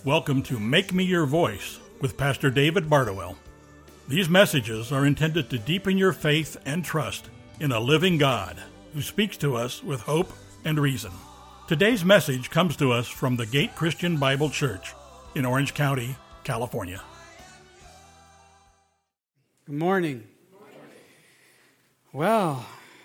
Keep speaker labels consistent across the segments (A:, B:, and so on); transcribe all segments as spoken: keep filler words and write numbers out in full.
A: Welcome to Make Me Your Voice with Pastor David Bardowell. These messages are intended to deepen your faith and trust in a living God who speaks to us with hope and reason. Today's message comes to us from the Gate Christian Bible Church in Orange County, California.
B: Good morning. Well,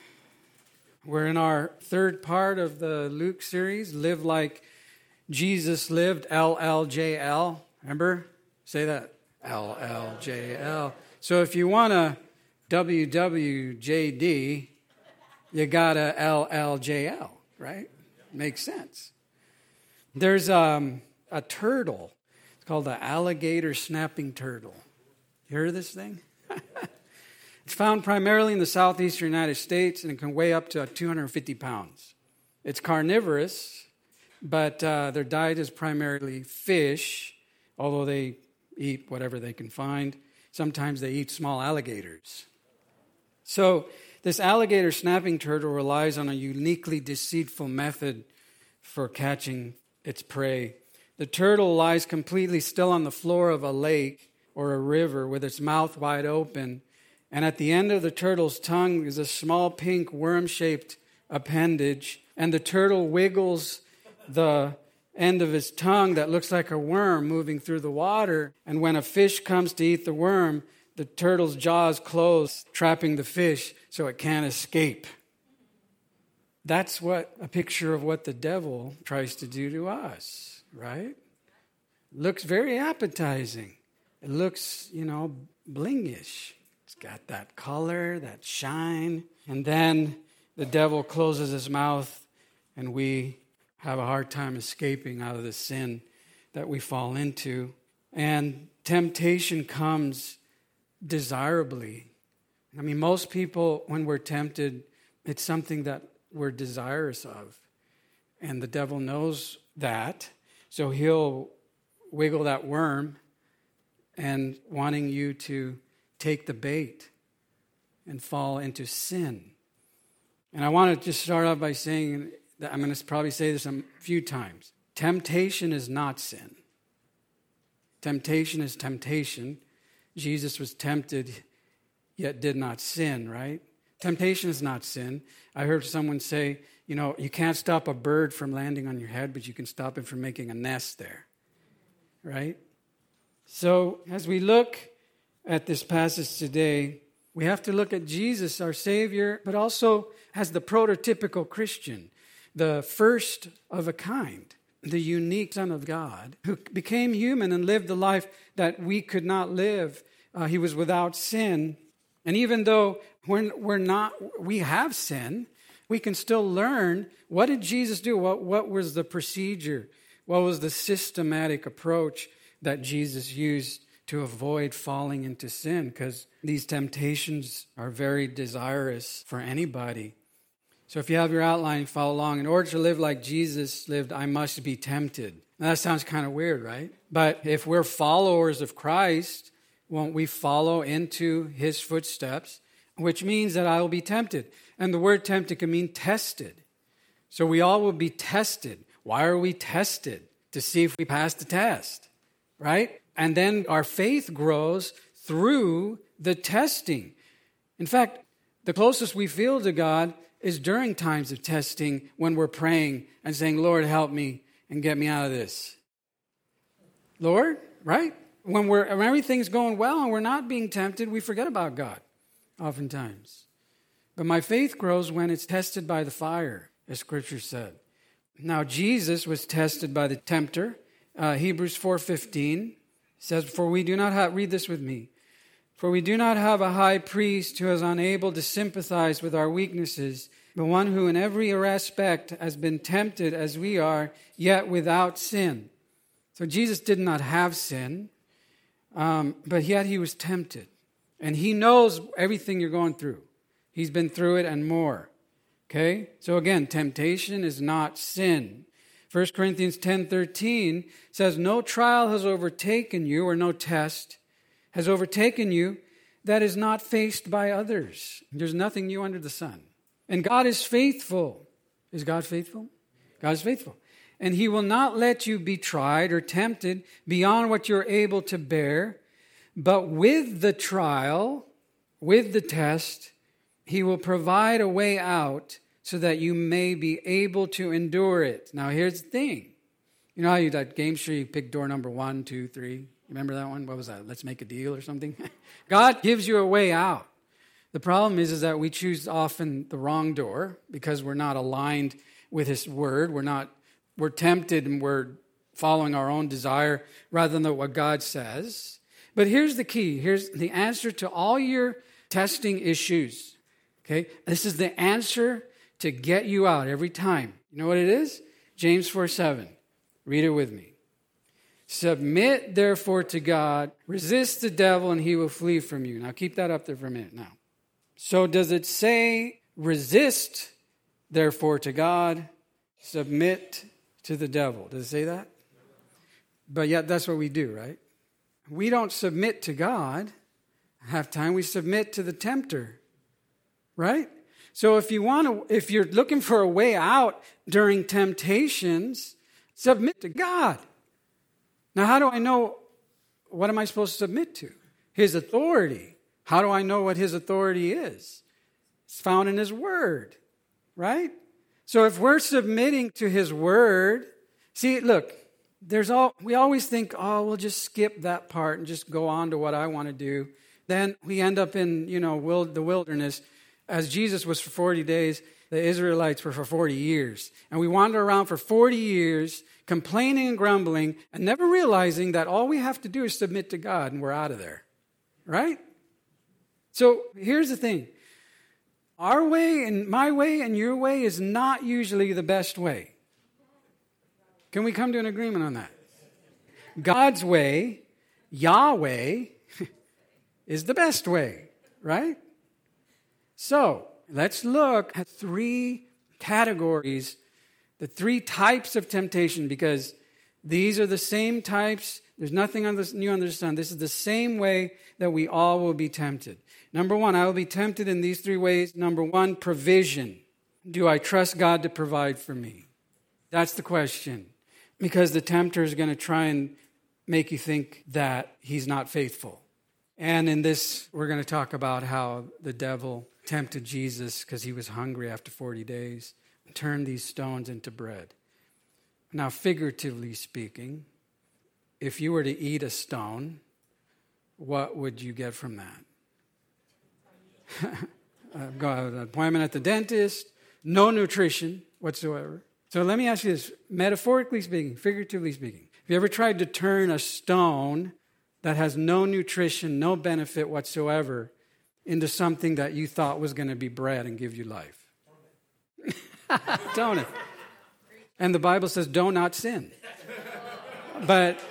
B: we're in our third part of the Luke series, Live Like Jesus Lived, L L J L. Remember? Say that. L L J L. So if you want a W W J D, you got a L L J L, right? Makes sense. There's um, a turtle. It's called the alligator snapping turtle. You heard of this thing? It's found primarily in the southeastern United States, and it can weigh up to two hundred fifty pounds. It's carnivorous, but uh, their diet is primarily fish, although they eat whatever they can find. Sometimes they eat small alligators. So this alligator snapping turtle relies on a uniquely deceitful method for catching its prey. The turtle lies completely still on the floor of a lake or a river with its mouth wide open, and at the end of the turtle's tongue is a small pink worm-shaped appendage, and the turtle wiggles the end of his tongue that looks like a worm moving through the water, and when a fish comes to eat the worm, the turtle's jaws close, trapping the fish so it can't escape. That's what a picture of what the devil tries to do to us, right? Looks very appetizing. It looks, you know, blingish. It's got that color, that shine. And then the devil closes his mouth and we have a hard time escaping out of the sin that we fall into. And temptation comes desirably. I mean, most people, when we're tempted, it's something that we're desirous of. And the devil knows that. So he'll wiggle that worm and wanting you to take the bait and fall into sin. And I want to just start off by saying that I'm going to probably say this a few times. Temptation is not sin. Temptation is temptation. Jesus was tempted, yet did not sin, right? Temptation is not sin. I heard someone say, you know, you can't stop a bird from landing on your head, but you can stop it from making a nest there, right? So as we look at this passage today, we have to look at Jesus, our Savior, but also as the prototypical Christian, the first of a kind, the unique Son of God, who became human and lived the life that we could not live. Uh, he was without sin. And even though we're, we're not, we have sin, we can still learn, what did Jesus do? What, what was the procedure? What was the systematic approach that Jesus used to avoid falling into sin? Because these temptations are very desirous for anybody. So if you have your outline, follow along. In order to live like Jesus lived, I must be tempted. Now that sounds kind of weird, right? But if we're followers of Christ, won't we follow into his footsteps? Which means that I will be tempted. And the word tempted can mean tested. So we all will be tested. Why are we tested? To see if we pass the test, right? And then our faith grows through the testing. In fact, the closest we feel to God is during times of testing when we're praying and saying, Lord, help me and get me out of this. Lord, right? When we're when everything's going well and we're not being tempted, we forget about God oftentimes. But my faith grows when it's tested by the fire, as Scripture said. Now, Jesus was tested by the tempter. Uh, Hebrews four fifteen says, For we do not have, read this with me, For we do not have a high priest who is unable to sympathize with our weaknesses, but one who in every respect has been tempted as we are, yet without sin. So Jesus did not have sin, um, but yet he was tempted. And he knows everything you're going through. He's been through it and more. Okay? So again, temptation is not sin. First Corinthians ten thirteen says, No trial has overtaken you, or no test has overtaken you that is not faced by others. There's nothing new under the sun. And God is faithful. Is God faithful? God is faithful. And he will not let you be tried or tempted beyond what you're able to bear. But with the trial, with the test, he will provide a way out so that you may be able to endure it. Now, here's the thing. You know how you that game show you pick door number one, two, three? Remember that one? What was that? Let's make a deal or something? God gives you a way out. The problem is, is that we choose often the wrong door because we're not aligned with his word. We're not, we're tempted and we're following our own desire rather than what God says. But here's the key. Here's the answer to all your testing issues. Okay? This is the answer to get you out every time. You know what it is? James four seven. Read it with me. Submit, therefore, to God. Resist the devil, and he will flee from you. Now, keep that up there for a minute now. So does it say, resist, therefore, to God, submit to the devil? Does it say that? But yet that's what we do, right? We don't submit to God. Half time we submit to the tempter, right? So if you want to, if you're looking for a way out during temptations, submit to God. Now, how do I know what am I supposed to submit to? His authority. How do I know what his authority is? It's found in his word, right? So if we're submitting to his word, see, look, there's all we always think, oh, we'll just skip that part and just go on to what I want to do. Then we end up in, you know, wild, the wilderness. As Jesus was for forty days, the Israelites were for forty years. And we wander around for forty years, complaining and grumbling, and never realizing that all we have to do is submit to God and we're out of there, right? So here's the thing. Our way and my way and your way is not usually the best way. Can we come to an agreement on that? God's way, Yahweh, is the best way, right? So let's look at three categories, the three types of temptation, because these are the same types. There's nothing new under the sun. This is the same way that we all will be tempted. Number one, I will be tempted in these three ways. Number one, provision. Do I trust God to provide for me? That's the question. Because the tempter is going to try and make you think that he's not faithful. And in this, we're going to talk about how the devil tempted Jesus because he was hungry after forty days and turned these stones into bread. Now, figuratively speaking, if you were to eat a stone, what would you get from that? I've got an appointment at the dentist, no nutrition whatsoever. So let me ask you this, metaphorically speaking, figuratively speaking, have you ever tried to turn a stone that has no nutrition, no benefit whatsoever, into something that you thought was going to be bread and give you life? Don't it? And the Bible says, do not sin. But,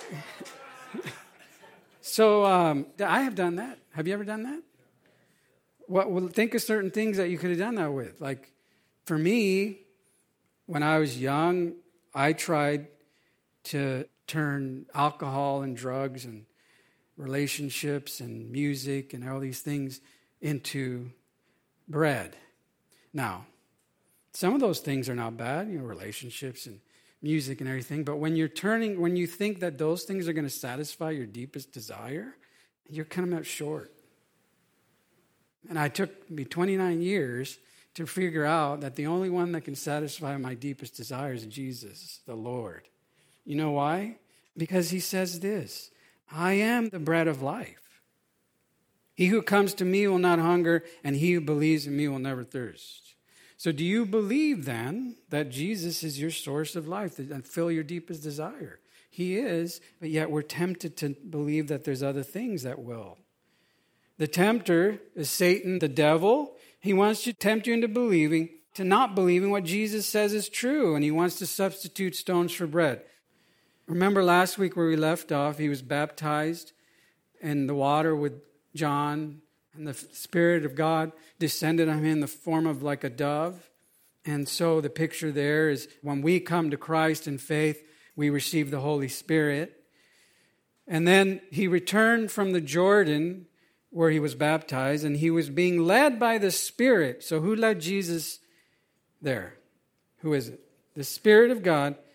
B: so um, I have done that. Have you ever done that? What, well, think of certain things that you could have done that with. Like, for me, when I was young, I tried to turn alcohol and drugs and relationships and music and all these things into bread. Now, some of those things are not bad, you know, relationships and music and everything, but when you're turning, when you think that those things are going to satisfy your deepest desire, you're coming up short. And I took me twenty-nine years to figure out that the only one that can satisfy my deepest desires is Jesus, the Lord. You know why? Because he says this, I am the bread of life. He who comes to me will not hunger, and he who believes in me will never thirst. So do you believe then that Jesus is your source of life and fill your deepest desire? He is, but yet we're tempted to believe that there's other things that will. The tempter is Satan, the devil. He wants to tempt you into believing, to not believing what Jesus says is true, and he wants to substitute stones for bread. Remember last week where we left off, he was baptized in the water with John, and the Spirit of God descended on him in the form of like a dove. And so the picture there is when we come to Christ in faith, we receive the Holy Spirit. And then he returned from the Jordan where he was baptized, and he was being led by the Spirit. So who led Jesus there? Who is it? The Spirit of God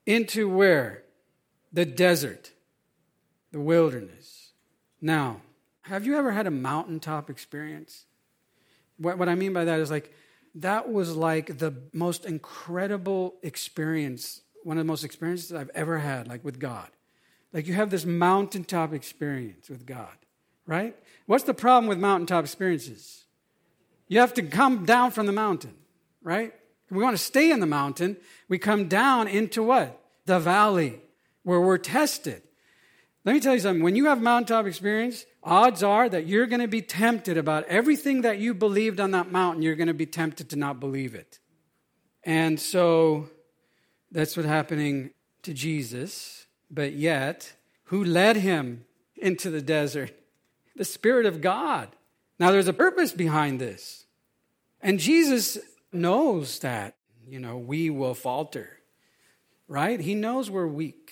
B: into where? The desert, the wilderness. Now, have you ever had a mountaintop experience? What, what I mean by that is like, that was like the most incredible experience, one of the most experiences I've ever had, like with God. Like you have this mountaintop experience with God, right? What's the problem with mountaintop experiences? You have to come down from the mountain, right? If we want to stay in the mountain, we come down into what? The valley, where we're tested. Let me tell you something. When you have mountaintop experience, odds are that you're going to be tempted about everything that you believed on that mountain. You're going to be tempted to not believe it. And so that's what's happening to Jesus. But yet, who led him into the desert? The Spirit of God. Now, there's a purpose behind this. And Jesus knows that, you know, we will falter, right? He knows we're weak.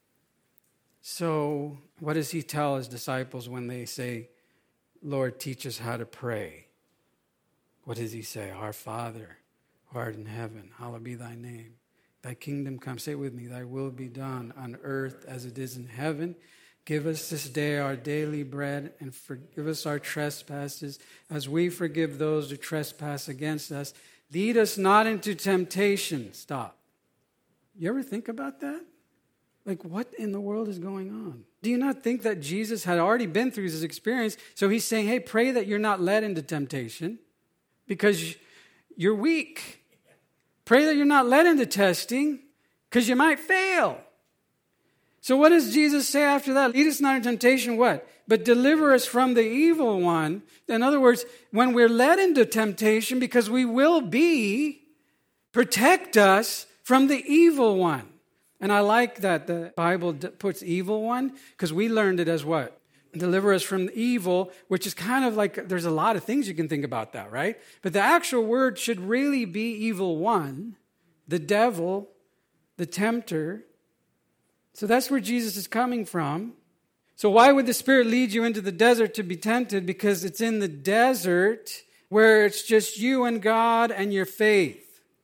B: So what does he tell his disciples when they say, Lord, teach us how to pray? What does he say? Our Father, who art in heaven, hallowed be thy name. Thy kingdom come. Say it with me. Thy will be done on earth as it is in heaven. Give us this day our daily bread, and forgive us our trespasses as we forgive those who trespass against us. Lead us not into temptation. Stop. You ever think about that? Like, what in the world is going on? Do you not think that Jesus had already been through this experience? So he's saying, hey, pray that you're not led into temptation because you're weak. Pray that you're not led into testing because you might fail. So what does Jesus say after that? Lead us not into temptation, what? But deliver us from the evil one. In other words, when we're led into temptation, because we will be, protect us from the evil one. And I like that the Bible puts evil one, because we learned it as what? Deliver us from evil, which is kind of like, there's a lot of things you can think about that, right? But the actual word should really be evil one, the devil, the tempter. So that's where Jesus is coming from. So why would the Spirit lead you into the desert to be tempted? Because it's in the desert where it's just you and God and your faith.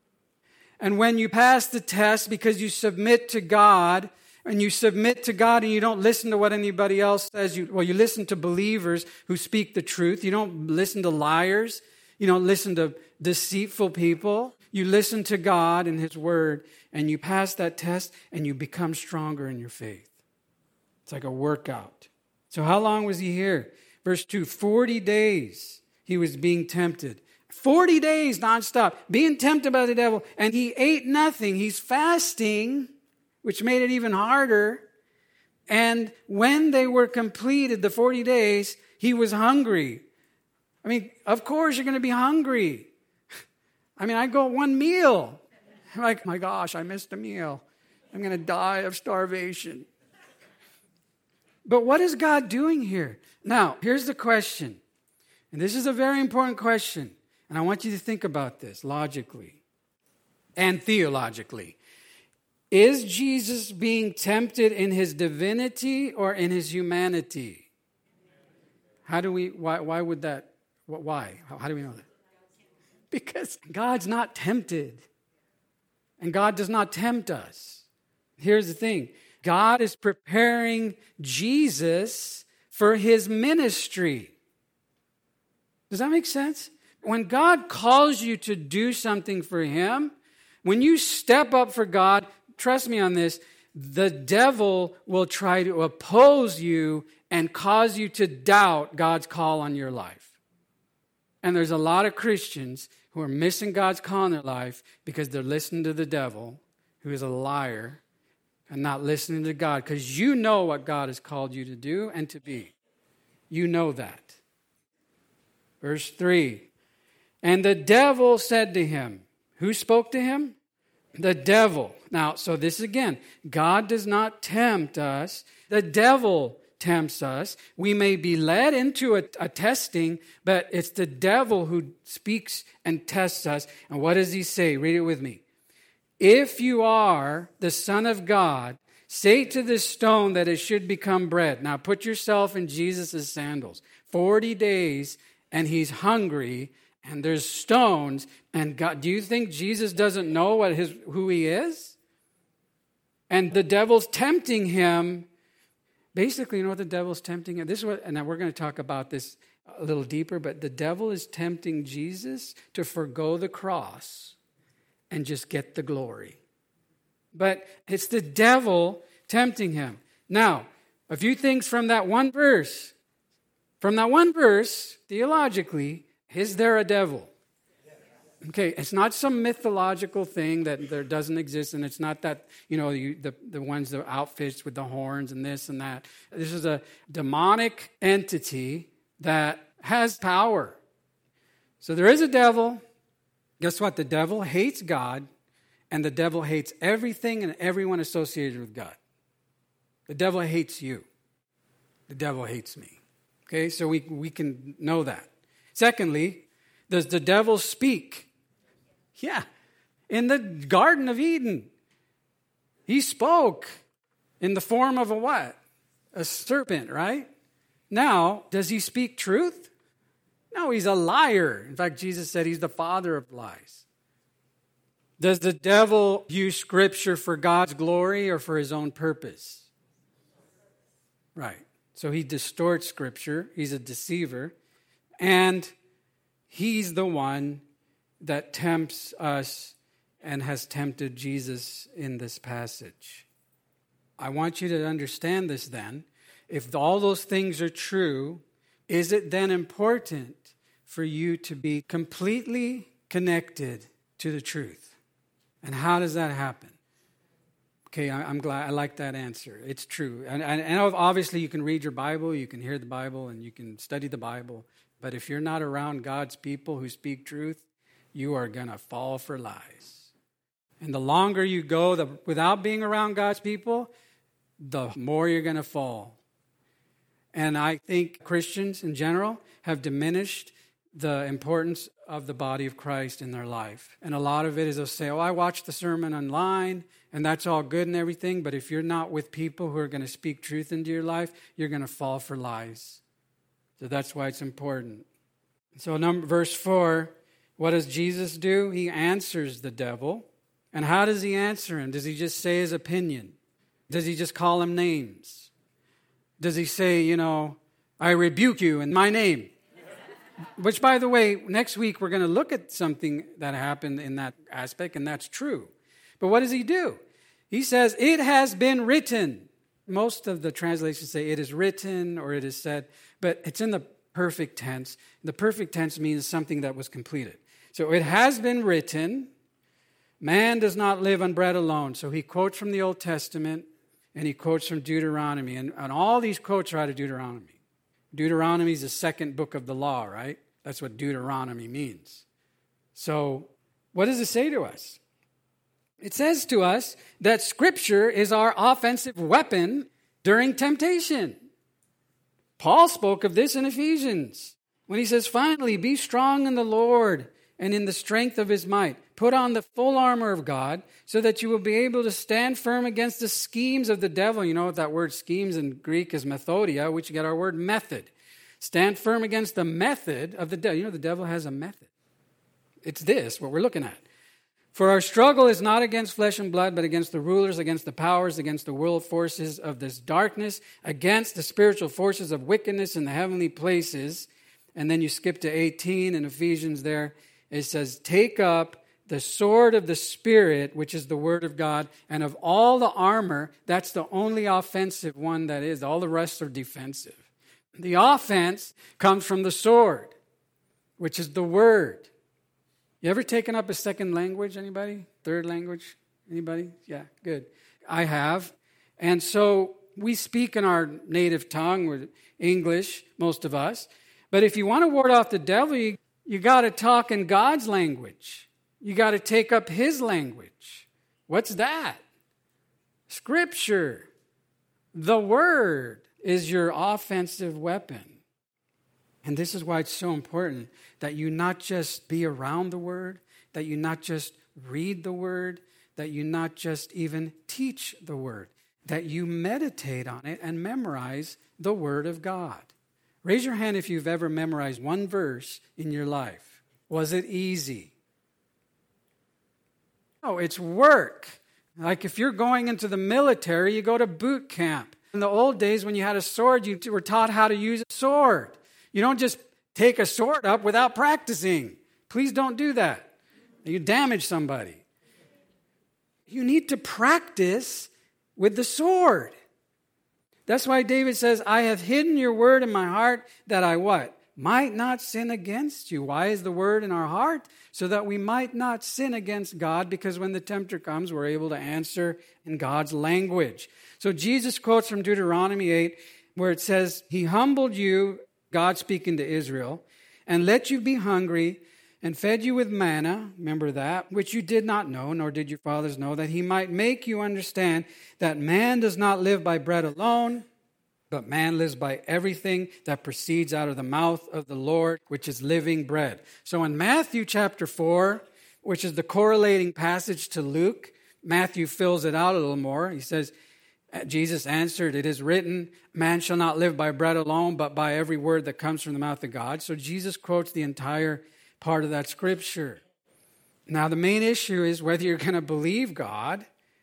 B: And when you pass the test because you submit to God, and you submit to God and you don't listen to what anybody else says, you, well, you listen to believers who speak the truth. You don't listen to liars. You don't listen to deceitful people. You listen to God and His Word, and you pass that test and you become stronger in your faith. It's like a workout. So how long was he here? Verse two, forty days he was being tempted. forty days nonstop, being tempted by the devil, and he ate nothing. He's fasting, which made it even harder. And when they were completed, the forty days, he was hungry. I mean, of course you're going to be hungry. I mean, I go one meal. I'm like, my gosh, I missed a meal. I'm going to die of starvation. But what is God doing here? Now, here's the question. And this is a very important question. And I want you to think about this logically and theologically. Is Jesus being tempted in his divinity or in his humanity? How do we, why, why would that, why? How, how do we know that? Because God's not tempted. And God does not tempt us. Here's the thing. God is preparing Jesus for his ministry. Does that make sense? When God calls you to do something for him, when you step up for God, trust me on this, the devil will try to oppose you and cause you to doubt God's call on your life. And there's a lot of Christians who are missing God's call in their life because they're listening to the devil, who is a liar, and not listening to God, because you know what God has called you to do and to be. You know that. Verse three. And the devil said to him, who spoke to him? The devil. Now, so this again, God does not tempt us. The devil tempts us. We may be led into a, a testing, but it's the devil who speaks and tests us. And what does he say? Read it with me. If you are the Son of God, say to this stone that it should become bread. Now put yourself in Jesus' sandals. Forty days, and he's hungry, and there's stones, and God, do you think Jesus doesn't know what his who he is? And the devil's tempting him. Basically, you know what the devil's tempting him? This is what, and now we're going to talk about this a little deeper, but the devil is tempting Jesus to forgo the cross and just get the glory. But it's the devil tempting him. Now, a few things from that one verse. From that one verse, theologically, is there a devil? Okay, it's not some mythological thing that there doesn't exist, and it's not that, you know, you, the, the ones, the outfits with the horns and this and that. This is a demonic entity that has power. So there is a devil. Guess what? The devil hates God, and the devil hates everything and everyone associated with God. The devil hates you. The devil hates me. Okay, so we, we can know that. Secondly, does the devil speak? Yeah, in the Garden of Eden, he spoke in the form of a what? A serpent, right? Now, does he speak truth? No, he's a liar. In fact, Jesus said he's the father of lies. Does the devil use Scripture for God's glory or for his own purpose? Right. So he distorts Scripture. He's a deceiver. And he's the one that tempts us and has tempted Jesus in this passage. I want you to understand this then. If all those things are true, is it then important for you to be completely connected to the truth? And how does that happen? Okay, I'm glad. I like that answer. It's true. And, and, and obviously you can read your Bible, you can hear the Bible, and you can study the Bible. But if you're not around God's people who speak truth, you are going to fall for lies. And the longer you go the, without being around God's people, the more you're going to fall. And I think Christians in general have diminished the importance of the body of Christ in their life. And a lot of it is they'll say, oh, I watched the sermon online, and that's all good and everything, but if you're not with people who are going to speak truth into your life, you're going to fall for lies. So that's why it's important. So number, verse four, what does Jesus do? He answers the devil. And how does he answer him? Does he just say his opinion? Does he just call him names? Does he say, you know, I rebuke you in my name? Which, by the way, next week we're going to look at something that happened in that aspect, and that's true. But what does he do? He says, it has been written. Most of the translations say it is written or it is said, but it's in the perfect tense. The perfect tense means something that was completed. So it has been written, man does not live on bread alone. So he quotes from the Old Testament and he quotes from Deuteronomy. And, and all these quotes are out of Deuteronomy. Deuteronomy is the second book of the law, right? That's what Deuteronomy means. So what does it say to us? It says to us that Scripture is our offensive weapon during temptation. Paul spoke of this in Ephesians when he says, finally, be strong in the Lord and in the strength of his might. Put on the full armor of God so that you will be able to stand firm against the schemes of the devil. You know what that word schemes in Greek is methodia, which you get our word method. Stand firm against the method of the devil. You know, the devil has a method. It's this, what we're looking at. For our struggle is not against flesh and blood, but against the rulers, against the powers, against the world forces of this darkness, against the spiritual forces of wickedness in the heavenly places. And then you skip to eighteen in Ephesians there. It says, take up the sword of the Spirit, which is the Word of God, and of all the armor, that's the only offensive one that is. All the rest are defensive. The offense comes from the sword, which is the Word. You ever taken up a second language, anybody? Third language? Anybody? Yeah, good. I have. And so we speak in our native tongue, with English, most of us. But if you want to ward off the devil, you, you got to talk in God's language. You got to take up his language. What's that? Scripture. The Word is your offensive weapon. And this is why it's so important that you not just be around the Word, that you not just read the Word, that you not just even teach the Word, that you meditate on it and memorize the Word of God. Raise your hand if you've ever memorized one verse in your life. Was it easy? Oh, it's work. Like if you're going into the military, you go to boot camp. In the old days when you had a sword, you were taught how to use a sword. You don't just take a sword up without practicing. Please don't do that. You damage somebody. You need to practice with the sword. That's why David says, I have hidden your word in my heart that I what? Might not sin against you. Why is the word in our heart? So that we might not sin against God, because when the tempter comes, we're able to answer in God's language. So Jesus quotes from Deuteronomy eight, where it says, He humbled you, God speaking to Israel, and let you be hungry, and fed you with manna, remember that, which you did not know, nor did your fathers know, that He might make you understand that man does not live by bread alone, but man lives by everything that proceeds out of the mouth of the Lord, which is living bread. So in Matthew chapter four, which is the correlating passage to Luke, Matthew fills it out a little more. He says, Jesus answered, it is written, man shall not live by bread alone, but by every word that comes from the mouth of God. So Jesus quotes the entire part of that scripture. Now the main issue is whether you're going to believe God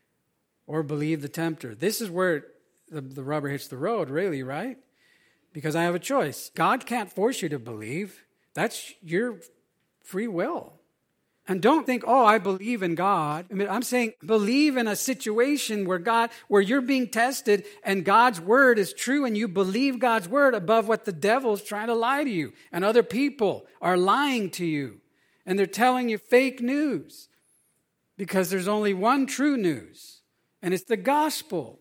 B: or believe the tempter. This is where The, the rubber hits the road, really, right? Because I have a choice. God can't force you to believe. That's your free will. And don't think, oh, I believe in God. I mean, I'm saying believe in a situation where God, where you're being tested and God's word is true and you believe God's word above what the devil's trying to lie to you. And other people are lying to you. And they're telling you fake news. Because there's only one true news. And it's the gospel.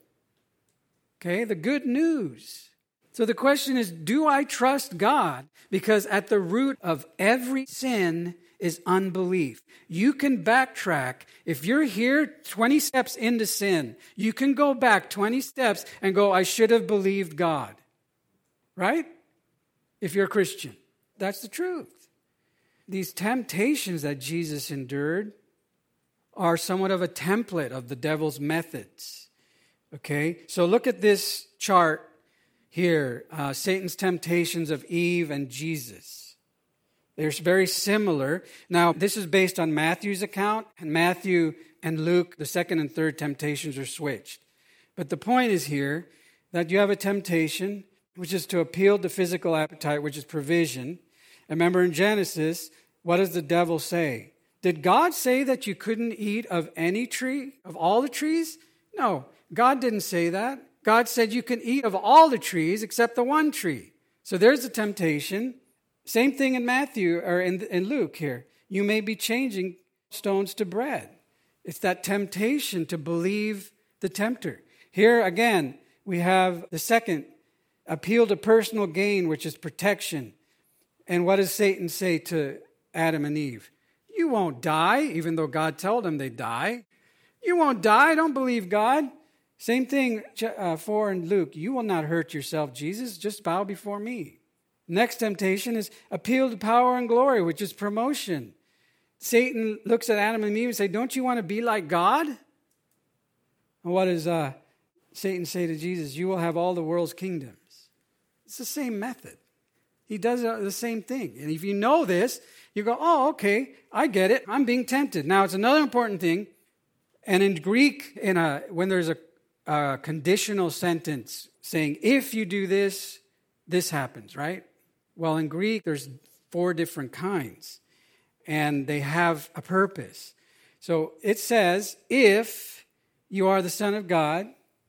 B: Okay, the good news. So the question is, do I trust God? Because at the root of every sin is unbelief. You can backtrack. If you're here twenty steps into sin, you can go back twenty steps and go, I should have believed God. Right? If you're a Christian. That's the truth. These temptations that Jesus endured are somewhat of a template of the devil's methods. Okay, so look at this chart here, uh, Satan's temptations of Eve and Jesus. They're very similar. Now, this is based on Matthew's account, and Matthew and Luke, the second and third temptations are switched. But the point is here that you have a temptation, which is to appeal to physical appetite, which is provision. And remember in Genesis, what does the devil say? Did God say that you couldn't eat of any tree, of all the trees? No. God didn't say that. God said you can eat of all the trees except the one tree. So there's the temptation. Same thing in Matthew or in, in Luke here. You may be changing stones to bread. It's that temptation to believe the tempter. Here again, we have the second, appeal to personal gain, which is protection. And what does Satan say to Adam and Eve? You won't die, even though God told them they'd die. You won't die. Don't believe God. Same thing uh, for in Luke. You will not hurt yourself, Jesus. Just bow before me. Next temptation is appeal to power and glory, which is promotion. Satan looks at Adam and Eve and says, don't you want to be like God? And what does uh, Satan say to Jesus? You will have all the world's kingdoms. It's the same method. He does uh, the same thing. And if you know this, you go, oh, okay, I get it. I'm being tempted. Now, it's another important thing. And in Greek, in a, when there's a A conditional sentence saying, if you do this, this happens, right? Well, in Greek, there's four different kinds, and they have a purpose. So it says, if you are the Son of God,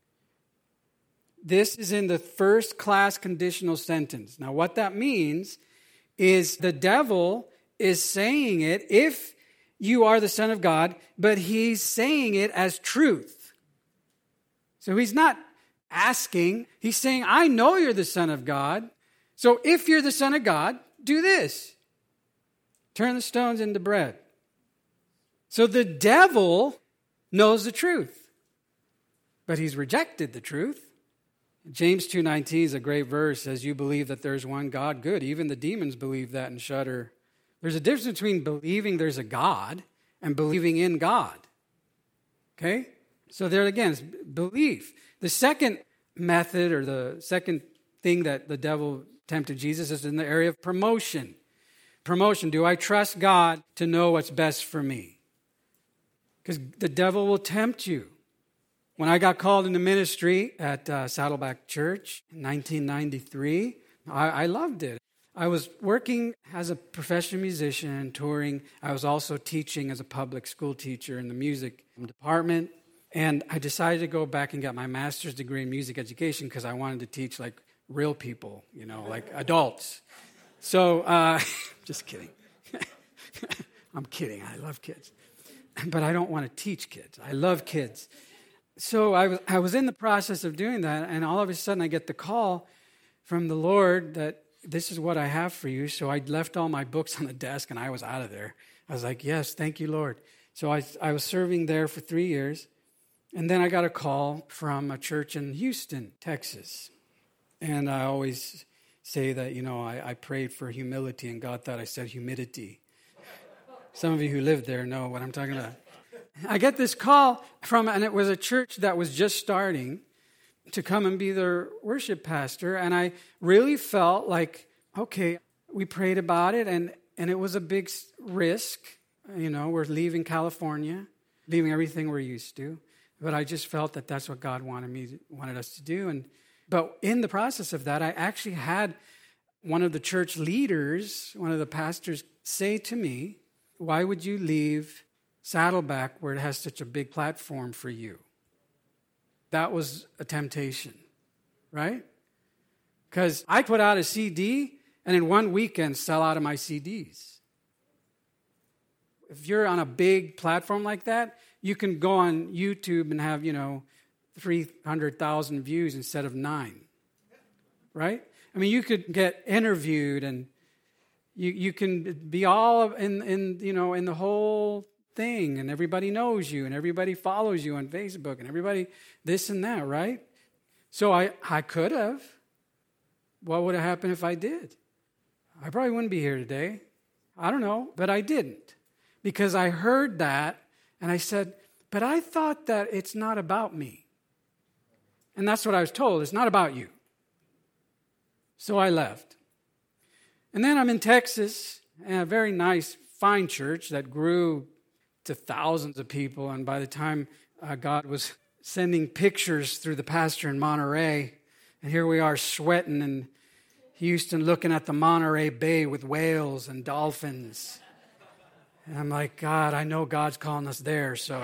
B: this is in the first class conditional sentence. Now, what that means is the devil is saying it, if you are the Son of God, but he's saying it as truth. So he's not asking, he's saying, I know you're the Son of God. So if you're the Son of God, do this. Turn the stones into bread. So the devil knows the truth, but he's rejected the truth. James two nineteen is a great verse. Says, you believe that there's one God. Good. Even the demons believe that and shudder. There's a difference between believing there's a God and believing in God. Okay? So there again is belief. The second method or the second thing that the devil tempted Jesus is in the area of promotion. Promotion. Do I trust God to know what's best for me? Because the devil will tempt you. When I got called into ministry at uh, Saddleback Church in nineteen ninety-three, I, I loved it. I was working as a professional musician, touring. I was also teaching as a public school teacher in the music department. And I decided to go back and get my master's degree in music education because I wanted to teach like real people, you know, like adults. So, uh, just kidding. I'm kidding. I love kids. But I don't want to teach kids. I love kids. So I was I was in the process of doing that, and all of a sudden I get the call from the Lord that this is what I have for you. So I left all my books on the desk, and I was out of there. I was like, yes, thank you, Lord. So I, I was serving there for three years, and then I got a call from a church in Houston, Texas. And I always say that, you know, I, I prayed for humility, and God thought I said humidity. Some of you who lived there know what I'm talking about. I get this call from, and it was a church that was just starting, to come and be their worship pastor. And I really felt like, okay, we prayed about it, and, and it was a big risk. You know, we're leaving California, leaving everything we're used to. But I just felt that that's what God wanted me, wanted us to do. And but in the process of that, I actually had one of the church leaders, one of the pastors, say to me, why would you leave Saddleback where it has such a big platform for you? That was a temptation, right? Because I put out a C D and in one weekend sell out of my C Ds. If you're on a big platform like that, you can go on YouTube and have, you know, three hundred thousand views instead of nine, right? I mean, you could get interviewed and you you can be all in, in you know, in the whole thing, and everybody knows you, and everybody follows you on Facebook, and everybody this and that, right? So I, I could have. What would have happened if I did? I probably wouldn't be here today. I don't know, but I didn't. Because I heard that, and I said, but I thought that it's not about me. And that's what I was told. It's not about you. So I left. And then I'm in Texas, and a very nice, fine church that grew to thousands of people. And by the time uh, God was sending pictures through the pastor in Monterey, and here we are sweating in Houston looking at the Monterey Bay with whales and dolphins. And I'm like, God, I know God's calling us there, so.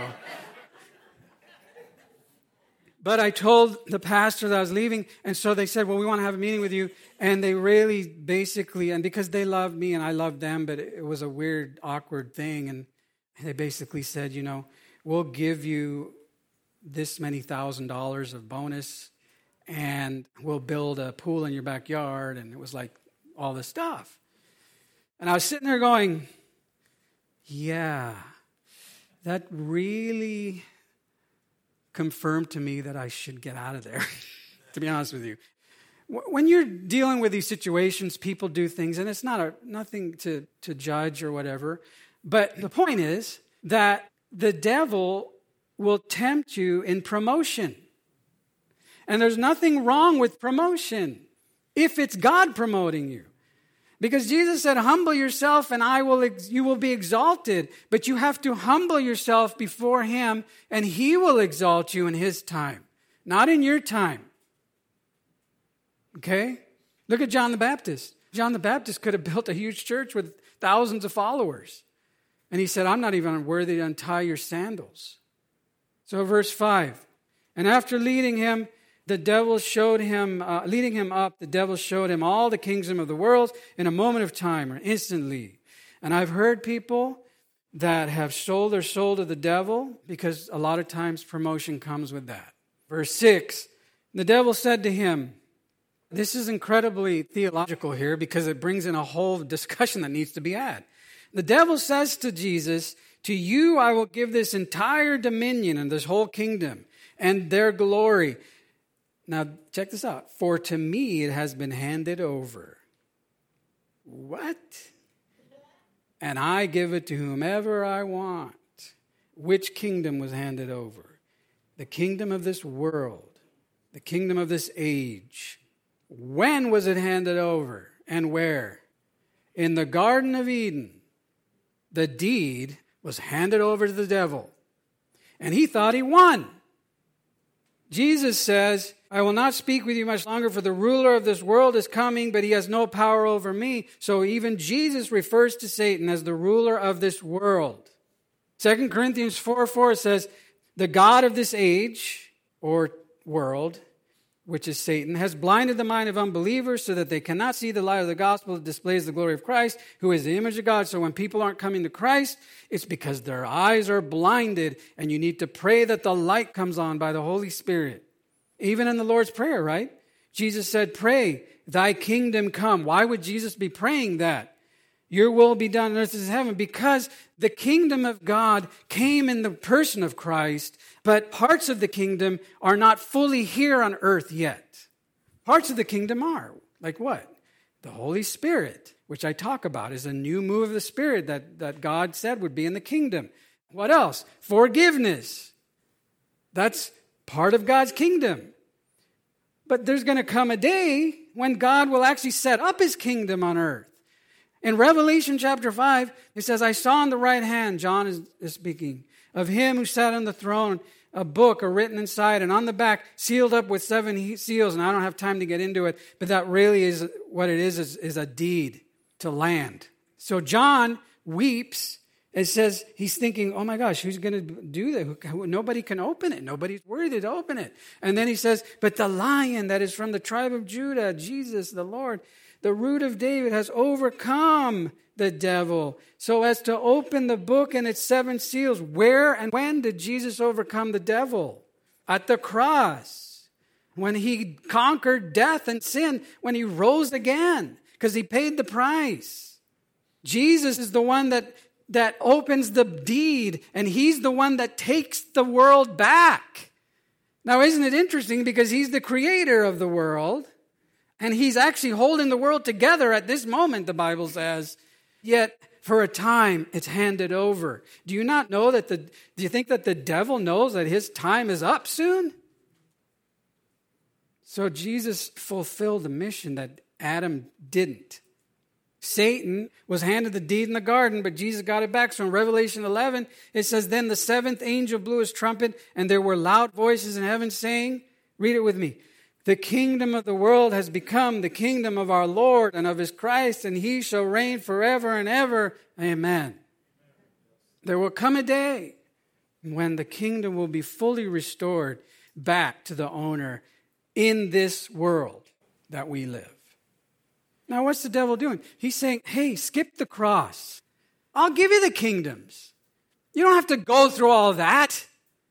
B: But I told the pastor that I was leaving, and so they said, well, we want to have a meeting with you. And they really basically, and because they loved me and I loved them, but it was a weird, awkward thing, and they basically said, you know, we'll give you this many thousand dollars of bonus, and we'll build a pool in your backyard. And it was like all this stuff. And I was sitting there going, yeah, that really confirmed to me that I should get out of there, to be honest with you. When you're dealing with these situations, people do things, and it's not a, nothing to, to judge or whatever. But the point is that the devil will tempt you in promotion. And there's nothing wrong with promotion if it's God promoting you. Because Jesus said, humble yourself and I will ex- you will be exalted. But you have to humble yourself before him and he will exalt you in his time, not in your time. Okay? Look at John the Baptist. John the Baptist could have built a huge church with thousands of followers. And he said, I'm not even worthy to untie your sandals. So verse five, and after leading him, the devil showed him, uh, leading him up, the devil showed him all the kingdom of the world in a moment of time or instantly. And I've heard people that have sold their soul to the devil because a lot of times promotion comes with that. Verse six, the devil said to him, this is incredibly theological here because it brings in a whole discussion that needs to be had. The devil says to Jesus, to you I will give this entire dominion and this whole kingdom and their glory. Now, check this out. For to me it has been handed over. What? And I give it to whomever I want. Which kingdom was handed over? The kingdom of this world. The kingdom of this age. When was it handed over? And where? In the Garden of Eden. The deed was handed over to the devil. And he thought he won. Jesus says, I will not speak with you much longer, for the ruler of this world is coming, but he has no power over me. So even Jesus refers to Satan as the ruler of this world. Second Corinthians four four says, the God of this age, or world, which is Satan, has blinded the mind of unbelievers so that they cannot see the light of the gospel that displays the glory of Christ, who is the image of God. So when people aren't coming to Christ, it's because their eyes are blinded, and you need to pray that the light comes on by the Holy Spirit. Even in the Lord's Prayer, right? Jesus said, pray, thy kingdom come. Why would Jesus be praying that? Your will be done on earth as in heaven. Because the kingdom of God came in the person of Christ, but parts of the kingdom are not fully here on earth yet. Parts of the kingdom are. Like what? The Holy Spirit, which I talk about, is a new move of the Spirit that, that God said would be in the kingdom. What else? Forgiveness. That's part of God's kingdom. But there's going to come a day when God will actually set up his kingdom on earth. In Revelation chapter five, it says, I saw on the right hand, John is, is speaking, of him who sat on the throne, a book written inside, and on the back, sealed up with seven seals. And I don't have time to get into it, but that really is what it is, is, is a deed to land. So John weeps. It says he's thinking, oh my gosh, who's going to do that? Nobody can open it. Nobody's worthy to open it. And then he says, but the Lion that is from the tribe of Judah, Jesus the Lord, the root of David, has overcome the devil so as to open the book and its seven seals. Where and when did Jesus overcome the devil? At the cross. When he conquered death and sin, when he rose again, because he paid the price. Jesus is the one that that opens the deed, and he's the one that takes the world back. Now, isn't it interesting? Because he's the creator of the world, and he's actually holding the world together at this moment, the Bible says. Yet, for a time, it's handed over. Do you not know that the, do you think that the devil knows that his time is up soon? So Jesus fulfilled the mission that Adam didn't. Satan was handed the deed in the garden, but Jesus got it back. So in Revelation eleven, it says, then the seventh angel blew his trumpet, and there were loud voices in heaven saying, read it with me, the kingdom of the world has become the kingdom of our Lord and of his Christ, and he shall reign forever and ever. Amen. There will come a day when the kingdom will be fully restored back to the owner in this world that we live. Now, what's the devil doing? He's saying, hey, skip the cross. I'll give you the kingdoms. You don't have to go through all of that.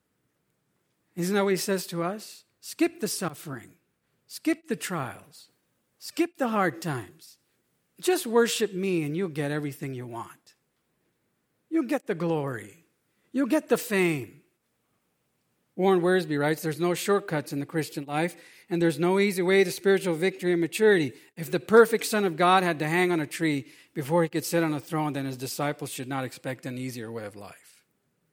B: Isn't that what he says to us? Skip the suffering. Skip the trials. Skip the hard times. Just worship me and you'll get everything you want. You'll get the glory. You'll get the fame. Warren Wiersbe writes, there's no shortcuts in the Christian life, and there's no easy way to spiritual victory and maturity. If the perfect Son of God had to hang on a tree before he could sit on a throne, then his disciples should not expect an easier way of life.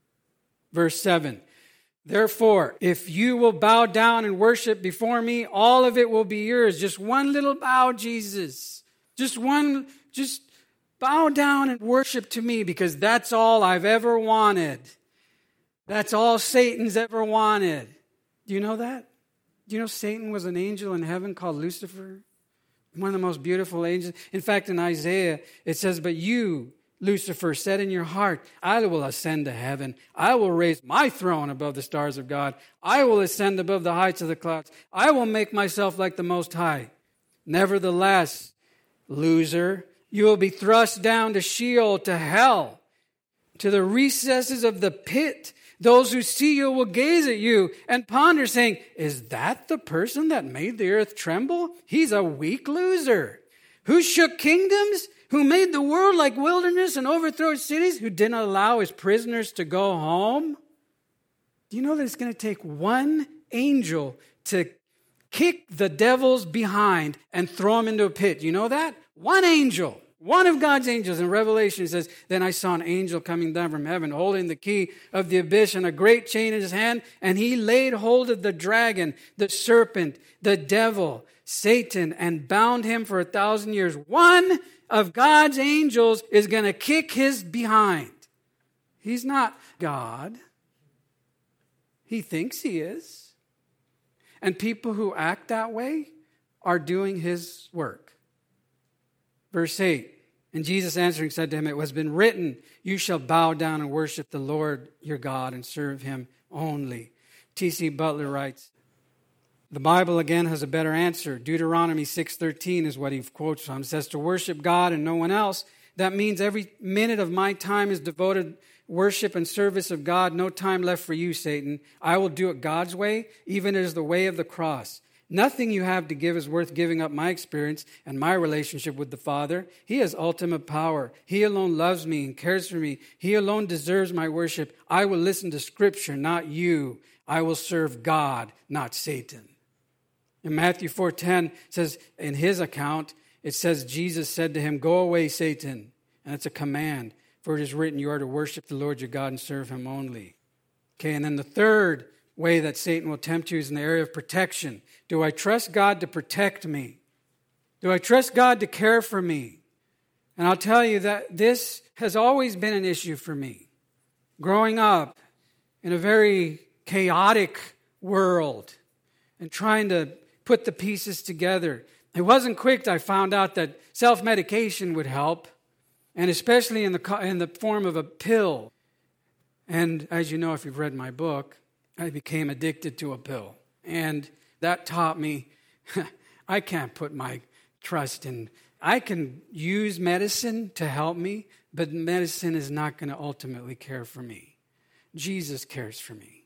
B: Verse seven, therefore, if you will bow down and worship before me, all of it will be yours. Just one little bow, Jesus. Just one, just bow down and worship to me, because that's all I've ever wanted. That's all Satan's ever wanted. Do you know that? Do you know Satan was an angel in heaven called Lucifer? One of the most beautiful angels. In fact, in Isaiah, it says, but you, Lucifer, said in your heart, I will ascend to heaven. I will raise my throne above the stars of God. I will ascend above the heights of the clouds. I will make myself like the Most High. Nevertheless, loser, you will be thrust down to Sheol, to hell, to the recesses of the pit. Those who see you will gaze at you and ponder, saying, is that the person that made the earth tremble? He's a weak loser. Who shook kingdoms? Who made the world like wilderness and overthrew cities? Who didn't allow his prisoners to go home? Do you know that it's going to take one angel to kick the devils behind and throw them into a pit? You know that? One angel. One of God's angels. In Revelation, it says, then I saw an angel coming down from heaven, holding the key of the abyss and a great chain in his hand, and he laid hold of the dragon, the serpent, the devil, Satan, and bound him for a thousand years. One of God's angels is going to kick his behind. He's not God. He thinks he is. And people who act that way are doing his work. Verse eight, and Jesus answering said to him, it has been written, you shall bow down and worship the Lord your God and serve him only. T C Butler writes, the Bible again has a better answer. Deuteronomy six thirteen is what he quotes from. It says to worship God and no one else. That means every minute of my time is devoted worship and service of God. No time left for you, Satan. I will do it God's way, even as the way of the cross. Nothing you have to give is worth giving up my experience and my relationship with the Father. He has ultimate power. He alone loves me and cares for me. He alone deserves my worship. I will listen to Scripture, not you. I will serve God, not Satan. In Matthew four ten, it says, in his account, it says, Jesus said to him, go away, Satan. And it's a command. For it is written, you are to worship the Lord your God and serve him only. Okay, and then the third way that Satan will tempt you is in the area of protection. Do I trust God to protect me? Do I trust God to care for me? And I'll tell you that this has always been an issue for me. Growing up in a very chaotic world and trying to put the pieces together. It wasn't quick that I found out that self-medication would help, and especially in the in the form of a pill. And as you know, if you've read my book, I became addicted to a pill. And that taught me I can't put my trust in. I can use medicine to help me, but medicine is not going to ultimately care for me. Jesus cares for me.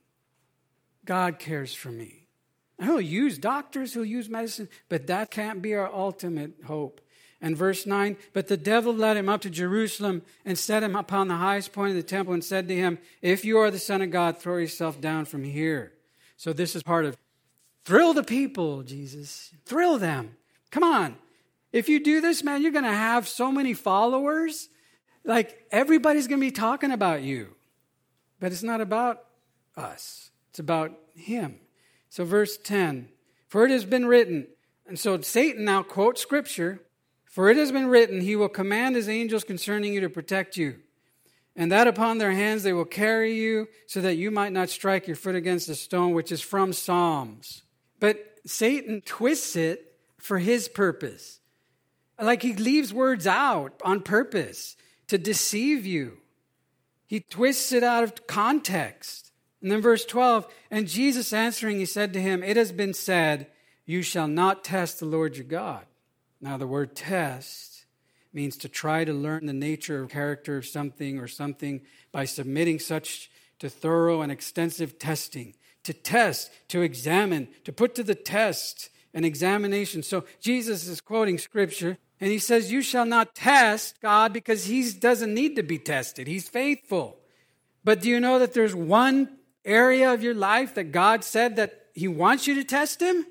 B: God cares for me. He'll use doctors, he'll use medicine, but that can't be our ultimate hope. And verse nine, but the devil led him up to Jerusalem and set him upon the highest point of the temple and said to him, if you are the Son of God, throw yourself down from here. So this is part of, thrill the people, Jesus. Thrill them. Come on. If you do this, man, you're going to have so many followers. Like, everybody's going to be talking about you. But it's not about us. It's about him. So verse ten, for it has been written, and so Satan now quotes Scripture, for it has been written, he will command his angels concerning you to protect you, and that upon their hands they will carry you, so that you might not strike your foot against a stone, which is from Psalms. But Satan twists it for his purpose. Like he leaves words out on purpose to deceive you. He twists it out of context. And then verse twelve, and Jesus answering, he said to him, it has been said, you shall not test the Lord your God. Now the word test means to try to learn the nature or character of something or something by submitting such to thorough and extensive testing. To test, to examine, to put to the test, an examination. So Jesus is quoting Scripture, and he says, you shall not test God because he doesn't need to be tested. He's faithful. But do you know that there's one area of your life that God said that he wants you to test him?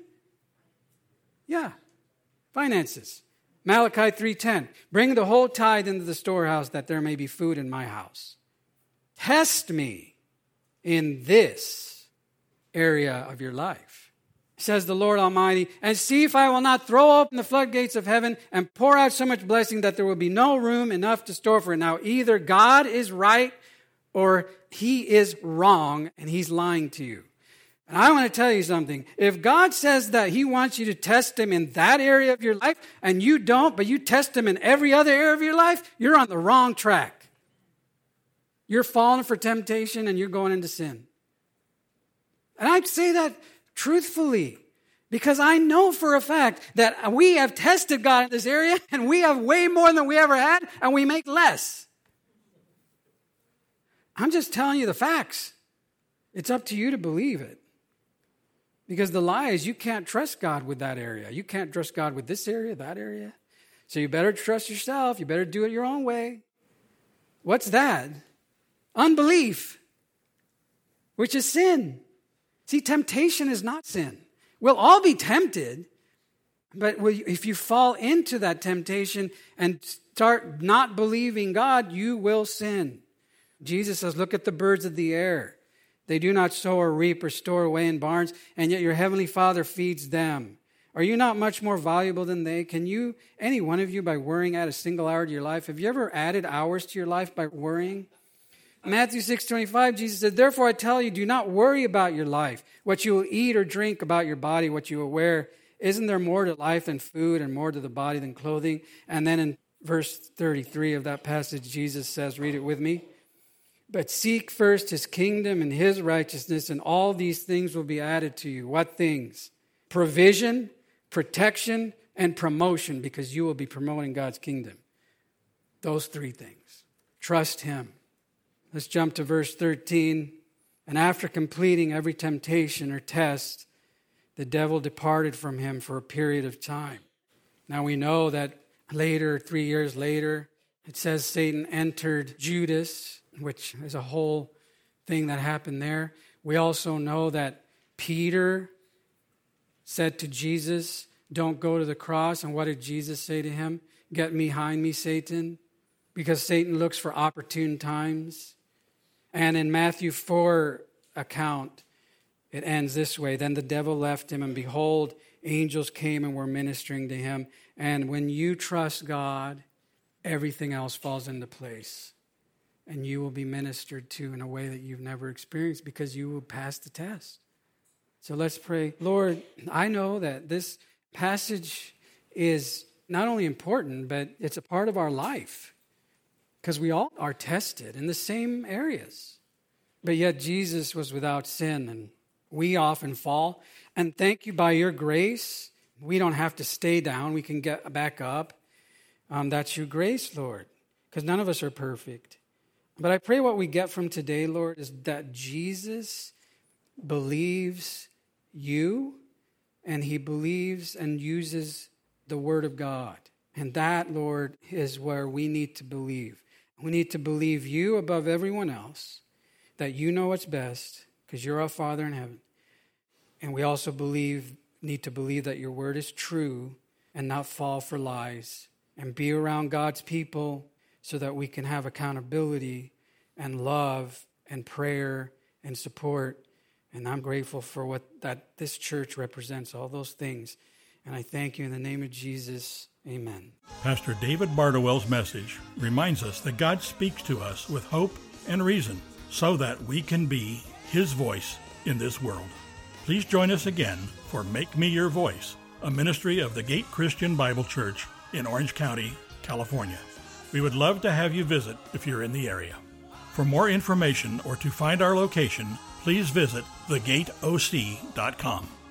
B: Yeah. Finances. Malachi three ten. Bring the whole tithe into the storehouse that there may be food in my house. Test me in this area of your life, says the Lord Almighty, and see if I will not throw open the floodgates of heaven and pour out so much blessing that there will be no room enough to store for it. Now, either God is right or he is wrong and he's lying to you. And I want to tell you something. If God says that he wants you to test him in that area of your life and you don't, but you test him in every other area of your life, you're on the wrong track. You're falling for temptation and you're going into sin. And I say that truthfully because I know for a fact that we have tested God in this area and we have way more than we ever had and we make less. I'm just telling you the facts. It's up to you to believe it. Because the lie is you can't trust God with that area. You can't trust God with this area, that area. So you better trust yourself. You better do it your own way. What's that? Unbelief, which is sin. See, temptation is not sin. We'll all be tempted, but if you fall into that temptation and start not believing God, you will sin. Jesus says, look at the birds of the air. They do not sow or reap or store away in barns, and yet your heavenly Father feeds them. Are you not much more valuable than they? Can you, any one of you, by worrying, add a single hour to your life? Have you ever added hours to your life by worrying? Matthew six twenty-five, Jesus said, therefore I tell you, do not worry about your life, what you will eat or drink, about your body, what you will wear. Isn't there more to life than food and more to the body than clothing? And then in verse thirty-three of that passage, Jesus says, read it with me. But seek first his kingdom and his righteousness, and all these things will be added to you. What things? Provision, protection, and promotion, because you will be promoting God's kingdom. Those three things. Trust him. Let's jump to verse thirteen. And after completing every temptation or test, the devil departed from him for a period of time. Now we know that later, three years later, it says Satan entered Judas, which is a whole thing that happened there. We also know that Peter said to Jesus, don't go to the cross. And what did Jesus say to him? Get behind me, Satan. Because Satan looks for opportune times. And in Matthew four account, it ends this way. Then the devil left him, and behold, angels came and were ministering to him. And when you trust God, everything else falls into place. And you will be ministered to in a way that you've never experienced because you will pass the test. So let's pray. Lord, I know that this passage is not only important, but it's a part of our life. Because we all are tested in the same areas. But yet Jesus was without sin, and we often fall. And thank you, by your grace, we don't have to stay down. We can get back up. Um, that's your grace, Lord, because none of us are perfect. But I pray what we get from today, Lord, is that Jesus believes you, and he believes and uses the word of God. And that, Lord, is where we need to believe. We need to believe you above everyone else, that you know what's best, because you're our Father in heaven. And we also believe, need to believe that your word is true and not fall for lies, and be around God's people so that we can have accountability and love and prayer and support. And I'm grateful for what that this church represents, all those things. And I thank you in the name of Jesus. Amen.
A: Pastor David Bardowell's message reminds us that God speaks to us with hope and reason so that we can be his voice in this world. Please join us again for Make Me Your Voice, a ministry of the Gate Christian Bible Church in Orange County, California. We would love to have you visit if you're in the area. For more information or to find our location, please visit the gate o c dot com.